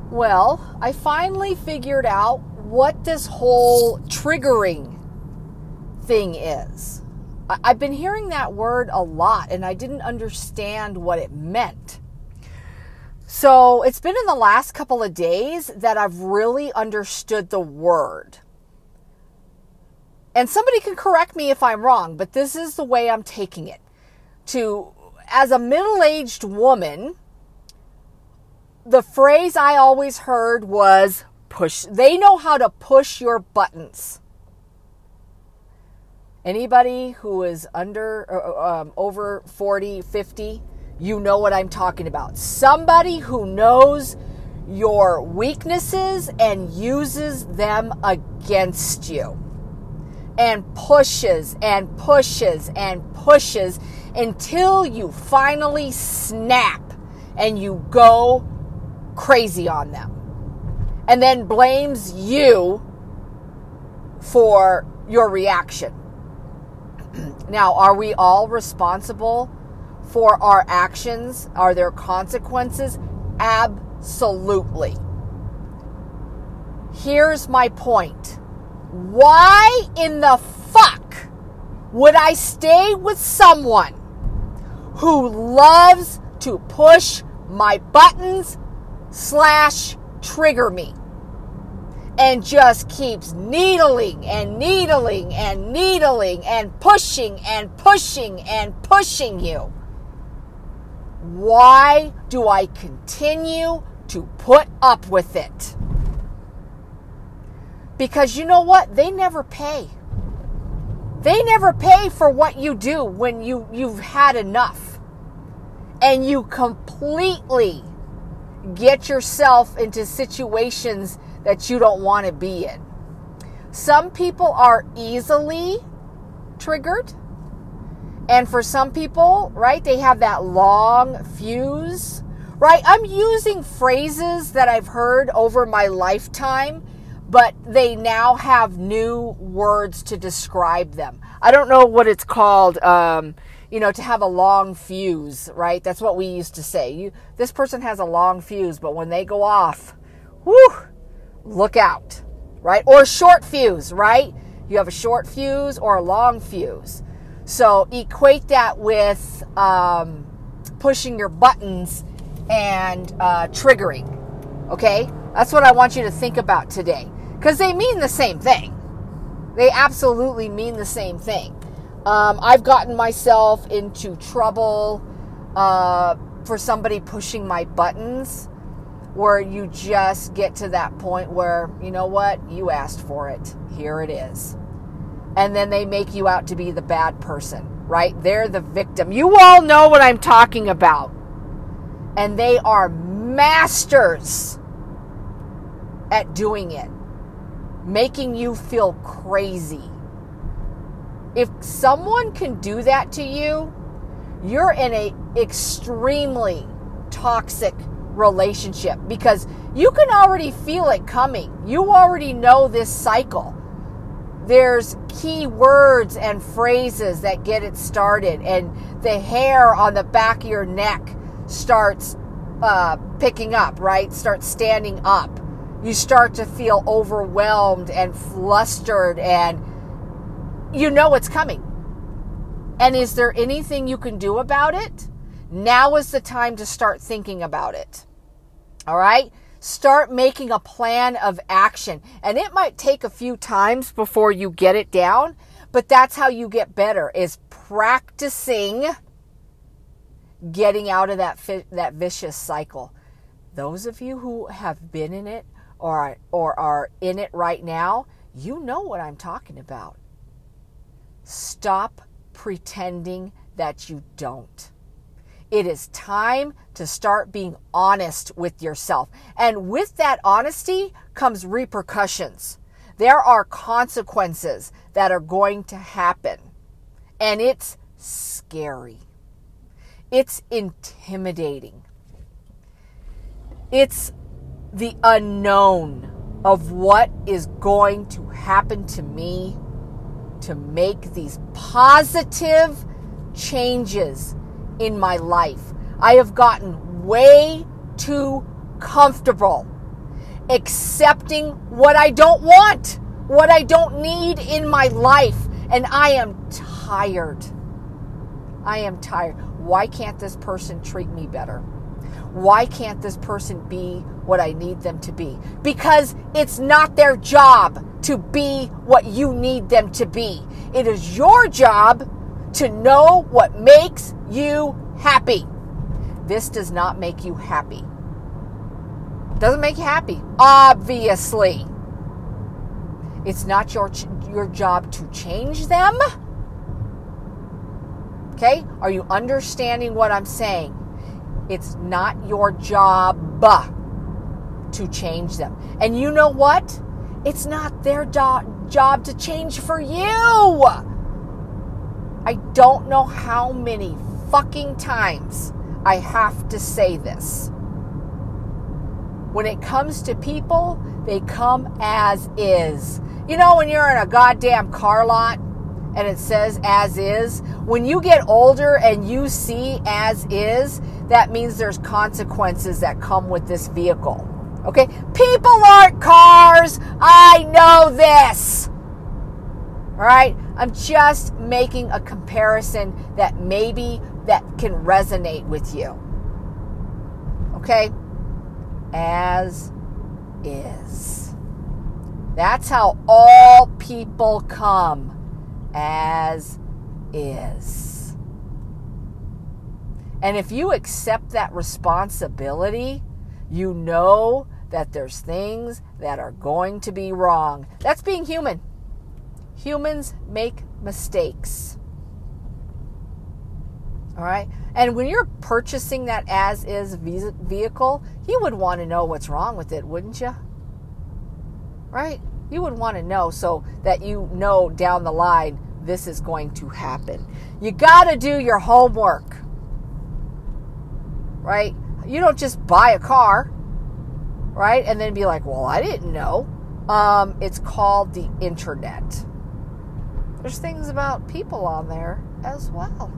Well, I finally figured out what this whole triggering thing is. I've been hearing that word a lot, and I didn't understand what it meant. So it's been in the last couple of days that I've really understood the word. And somebody can correct me if I'm wrong, but this is the way I'm taking it. As a middle-aged woman, the phrase I always heard was push. They know how to push your buttons. Anybody who is over 40, 50, you know what I'm talking about. Somebody who knows your weaknesses and uses them against you. And pushes and pushes and pushes until you finally snap and you go crazy on them. And then blames you for your reaction. Now, are we all responsible for our actions? Are there consequences? Absolutely. Here's my point. Why in the fuck would I stay with someone who loves to push my buttons / trigger me and just keeps needling and needling and needling and pushing and pushing and pushing you? Why do I continue to put up with it? Because you know what? They never pay. They never pay for what you do when you've had enough. And you completely get yourself into situations that you don't want to be in. Some people are easily triggered. And for some people, right, they have that long fuse, right? I'm using phrases that I've heard over my lifetime, but they now have new words to describe them. I don't know what it's called, to have a long fuse, right? That's what we used to say. This person has a long fuse, but when they go off, look out, right? Or short fuse, right? You have a short fuse or a long fuse. So equate that with pushing your buttons and triggering, okay? That's what I want you to think about today. Because they mean the same thing. They absolutely mean the same thing. I've gotten myself into trouble for somebody pushing my buttons, where you just get to that point where, you know what, you asked for it. Here it is. And then they make you out to be the bad person, right? They're the victim. You all know what I'm talking about. And they are masters at doing it, making you feel crazy. If someone can do that to you, you're in an extremely toxic relationship, because you can already feel it coming. You already know this cycle. There's key words and phrases that get it started, and the hair on the back of your neck starts picking up, right? Starts standing up. You start to feel overwhelmed and flustered, and you know it's coming. And is there anything you can do about it? Now is the time to start thinking about it. All right? Start making a plan of action. And it might take a few times before you get it down, but that's how you get better, is practicing getting out of that vicious cycle. Those of you who have been in it or are in it right now, you know what I'm talking about. Stop pretending that you don't. It is time to start being honest with yourself. And with that honesty comes repercussions. There are consequences that are going to happen. And it's scary. It's intimidating. It's the unknown of what is going to happen to me to make these positive changes in my life. I have gotten way too comfortable accepting what I don't want, what I don't need in my life. And I am tired. I am tired. Why can't this person treat me better? Why can't this person be what I need them to be? Because it's not their job to be what you need them to be. It is your job to know what makes you happy. This does not make you happy. It doesn't make you happy, obviously. It's not your job to change them. Okay? Are you understanding what I'm saying? It's not your job to change them. And you know what? It's not their job to change for you. I don't know how many fucking times I have to say this. When it comes to people, they come as is. You know, when you're in a goddamn car lot and it says as is, when you get older and you see as is, that means there's consequences that come with this vehicle. Okay? People aren't cars. I know this. All right? I'm just making a comparison that maybe that can resonate with you. Okay? As is. That's how all people come. As is. And if you accept that responsibility, you know that there's things that are going to be wrong. That's being human. Humans make mistakes. All right? And when you're purchasing that as-is vehicle, you would want to know what's wrong with it, wouldn't you? Right? You would want to know so that you know down the line this is going to happen. You got to do your homework. Right? You don't just buy a car, right? And then be like, well, I didn't know. It's called the internet. There's things about people on there as well.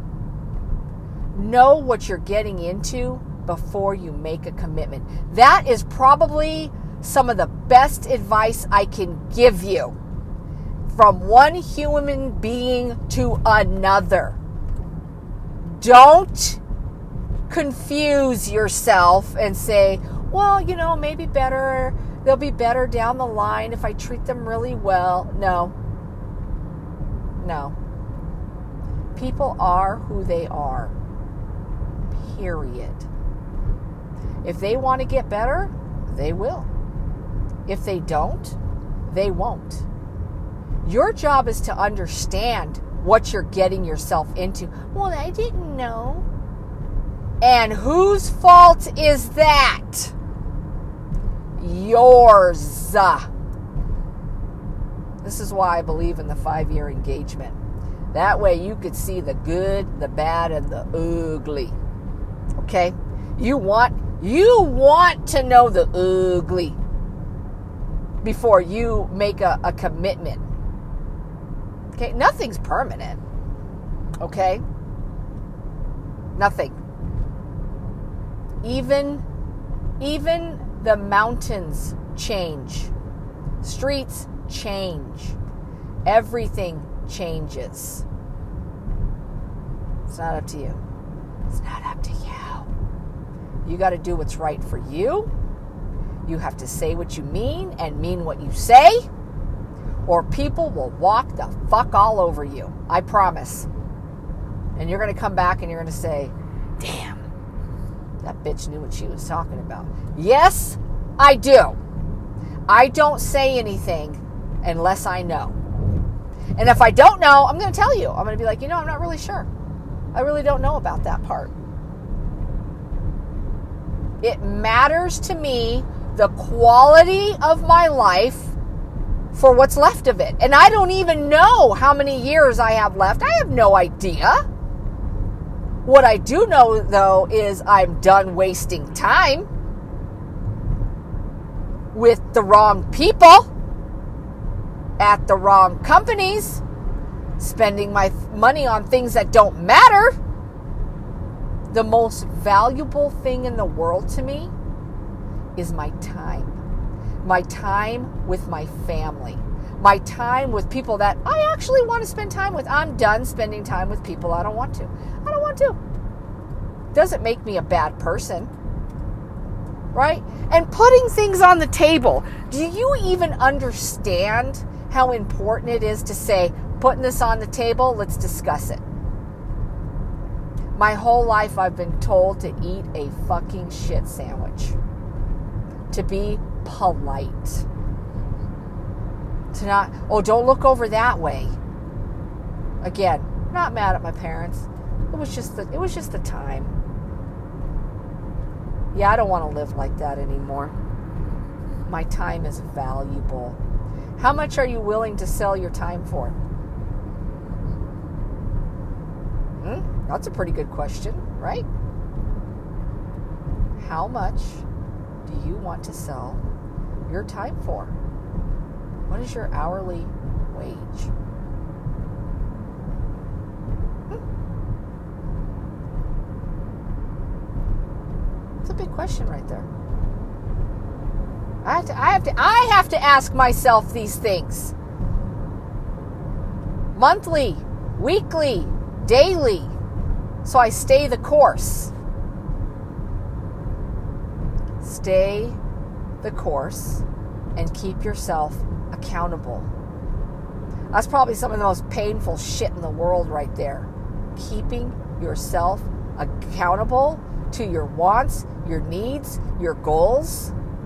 Know what you're getting into before you make a commitment. That is probably some of the best advice I can give you from one human being to another. Don't confuse yourself and say, well, you know, maybe better, they'll be better down the line if I treat them really well. No. People are who they are. Period. If they want to get better, they will. If they don't, they won't. Your job is to understand what you're getting yourself into. Well, I didn't know. And whose fault is that? Yours. This is why I believe in the 5-year engagement. That way you could see the good, the bad, and the ugly. Okay? You want to know the ugly before you make a commitment. Okay? Nothing's permanent. Okay? Nothing. Even the mountains change. Streets change. Everything changes. It's not up to you. It's not up to you. You got to do what's right for you. You have to say what you mean and mean what you say, or people will walk the fuck all over you. I promise. And you're going to come back and you're going to say, damn, that bitch knew what she was talking about. Yes, I do. I don't say anything unless I know. And if I don't know, I'm going to tell you. I'm going to be like, I'm not really sure. I really don't know about that part. It matters to me the quality of my life for what's left of it. And I don't even know how many years I have left. I have no idea. What I do know, though, is I'm done wasting time with the wrong people at the wrong companies, spending my money on things that don't matter. The most valuable thing in the world to me is my time. My time with my family. My time with people that I actually want to spend time with. I'm done spending time with people I don't want to. I don't want to. Doesn't make me a bad person. Right? And putting things on the table. Do you even understand how important it is to say, putting this on the table, let's discuss it? My whole life I've been told to eat a fucking shit sandwich. To be polite. To not, don't look over that way. Again, not mad at my parents. It was just the time. Yeah, I don't want to live like that anymore. My time is valuable. How much are you willing to sell your time for? That's a pretty good question, right? How much do you want to sell your time for? What is your hourly wage? It's a big question right there. I have to ask myself these things. Monthly, weekly, daily, so I stay the course. Stay the course and keep yourself accountable. That's probably some of the most painful shit in the world right there. Keeping yourself accountable to your wants, your needs, your goals.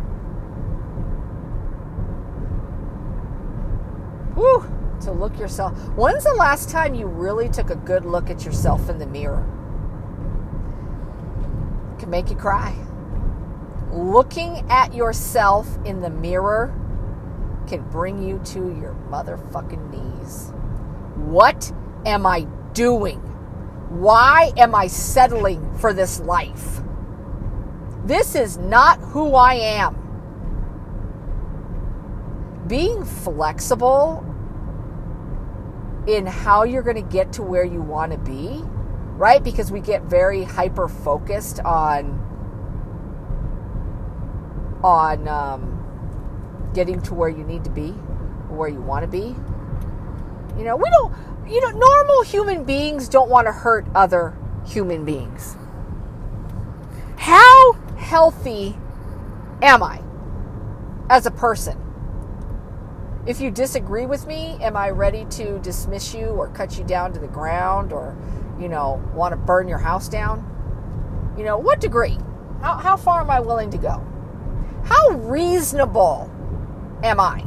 Whew, to look yourself. When's the last time you really took a good look at yourself in the mirror? It can make you cry. Looking at yourself in the mirror can bring you to your motherfucking knees. What am I doing? Why am I settling for this life? This is not who I am. Being flexible in how you're going to get to where you want to be, right? Because we get very hyper-focused on getting to where you need to be, or where you want to be. Normal human beings don't want to hurt other human beings. How healthy am I as a person? If you disagree with me, am I ready to dismiss you or cut you down to the ground or, want to burn your house down? What degree? How far am I willing to go? How reasonable am I?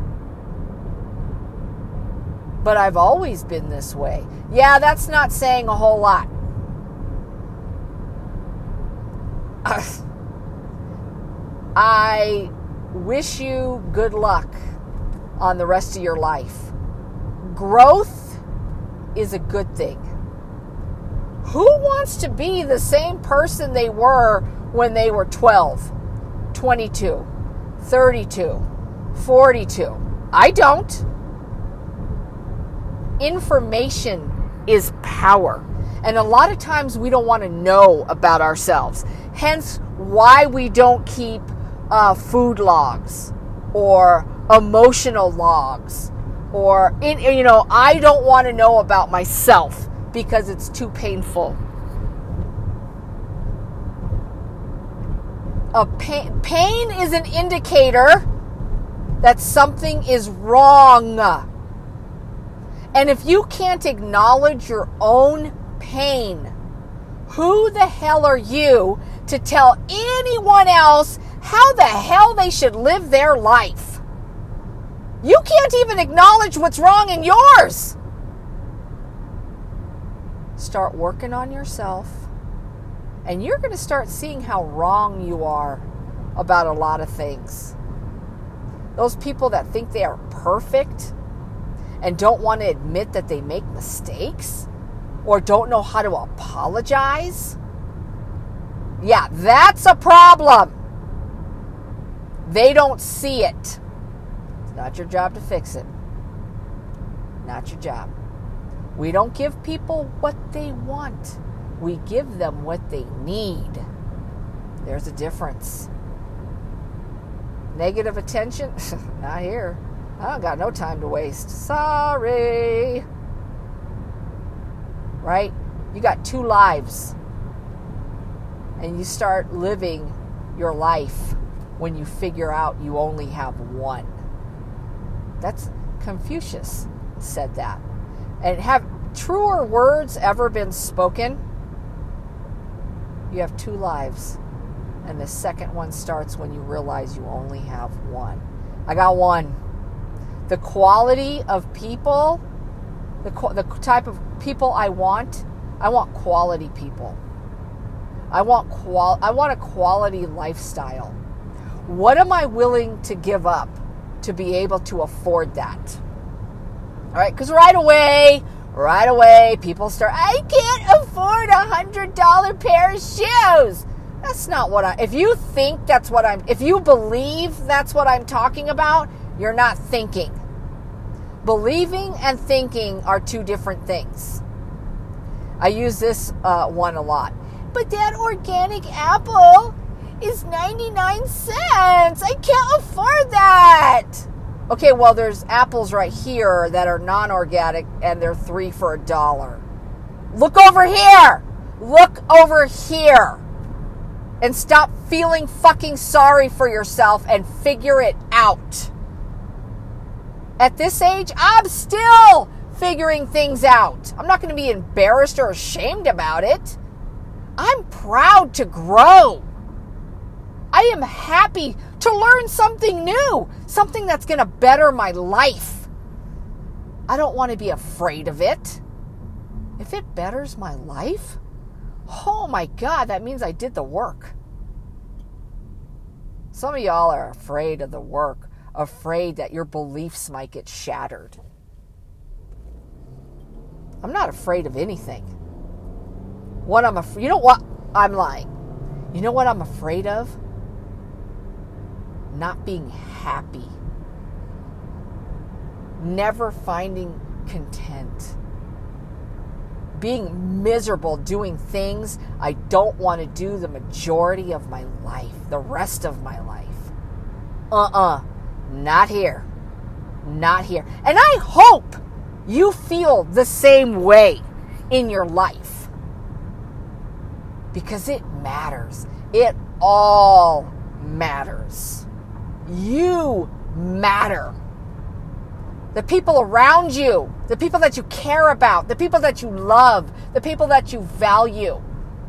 But I've always been this way. Yeah, that's not saying a whole lot. I wish you good luck on the rest of your life. Growth is a good thing. Who wants to be the same person they were when they were 12, 22, 32, 42? I don't. Information is power. And a lot of times we don't want to know about ourselves. Hence why we don't keep food logs or emotional logs. Or, I don't want to know about myself because it's too painful. Pain is an indicator that something is wrong. And if you can't acknowledge your own pain, who the hell are you to tell anyone else how the hell they should live their life? You can't even acknowledge what's wrong in yours. Start working on yourself, and you're going to start seeing how wrong you are about a lot of things. Those people that think they are perfect and don't want to admit that they make mistakes or don't know how to apologize, yeah, that's a problem. They don't see it. It's not your job to fix it. Not your job. We don't give people what they want. We give them what they need. There's a difference. Negative attention? Not here. I don't got no time to waste. Sorry. Right? You got 2 lives. And you start living your life when you figure out you only have one. That's Confucius said that. And have truer words ever been spoken? You have 2 lives. And the second one starts when you realize you only have one. I got one. The quality of people, the type of people I want quality people. I want a quality lifestyle. What am I willing to give up to be able to afford that? All right, because right away, people start, I can't afford $100 pair of shoes. That's not what if you think that's what if you believe that's what I'm talking about, you're not thinking. Believing and thinking are 2 different things. I use this one a lot. But that organic apple is 99 cents. I can't afford that. Okay, well, there's apples right here that are non-organic, and they're 3 for $1. Look over here. Look over here. And stop feeling fucking sorry for yourself and figure it out. At this age, I'm still figuring things out. I'm not going to be embarrassed or ashamed about it. I'm proud to grow. I am happy to learn something new, something that's going to better my life. I don't want to be afraid of it. If it betters my life, oh my God, that means I did the work. Some of y'all are afraid of the work, afraid that your beliefs might get shattered. I'm not afraid of anything. You know what? I'm lying. You know what I'm afraid of? Not being happy. Never finding content. Being miserable doing things I don't want to do the majority of my life, the rest of my life. Not here. Not here. And I hope you feel the same way in your life. Because it matters. It all matters. You matter. The people around you, the people that you care about, the people that you love, the people that you value.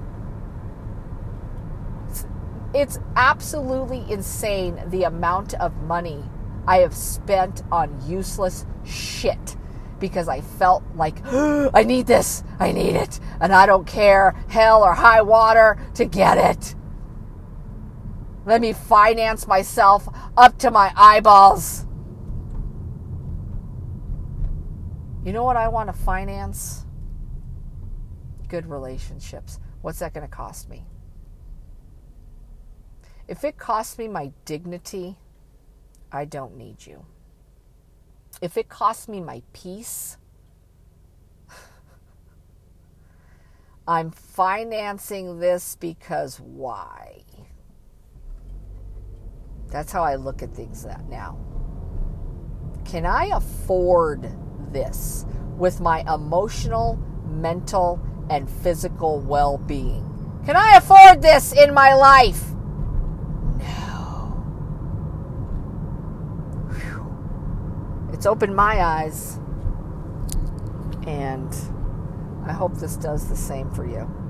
It's absolutely insane the amount of money I have spent on useless shit because I felt like, I need this, I need it, and I don't care, hell or high water, to get it. Let me finance myself up to my eyeballs. You know what I want to finance? Good relationships. What's that going to cost me? If it costs me my dignity, I don't need you. If it costs me my peace, I'm financing this because why? That's how I look at things now. Can I afford this with my emotional, mental, and physical well-being? Can I afford this in my life? No. Whew. It's opened my eyes, and I hope this does the same for you.